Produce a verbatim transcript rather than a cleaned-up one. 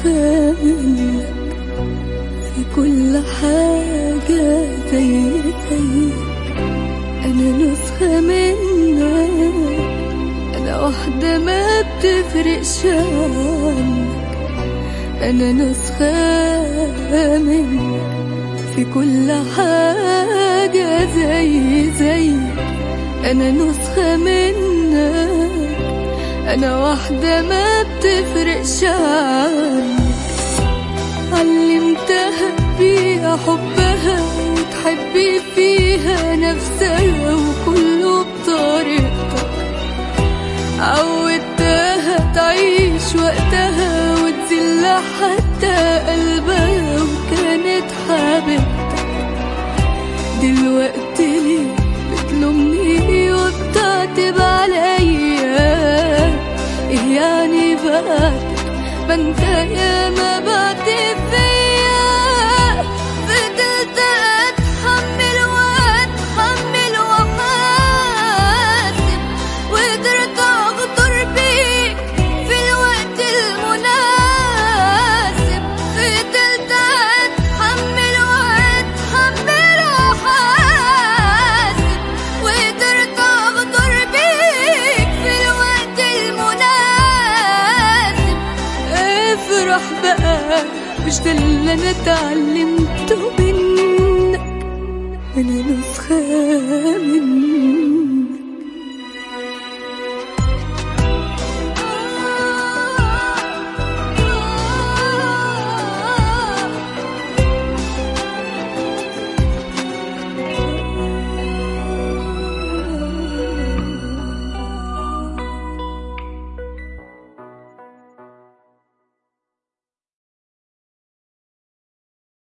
نسخة منك في كل حاجة زي زيك. أنا نسخة منك، أنا واحدة ما بتفرقش عنك. أنا نسخة منك في كل حاجة زي زيك. أنا نسخة منك، أنا واحدة ما بتفرقش عنك. علمتها بيها حبها وتحبي فيها نفسها وكله بطريقتك. عودتها تعيش وقتها وتذل حتى قلبها وكانت حبيبتك. دلوقتي ليه بتلومني وبتعتب عليا؟ ايه يعني بعدك؟ ما انت ياما بعتب فيا. فضلت اتحمل واتحمل وحاسب وقدرت اغدر بيك في الوقت المناسب. فضلت اتحمل واتحمل وحاسب وقدرت اغدر بيك في الوقت المناسب. افرح بقى، مش ده اللي انا اتعلمته.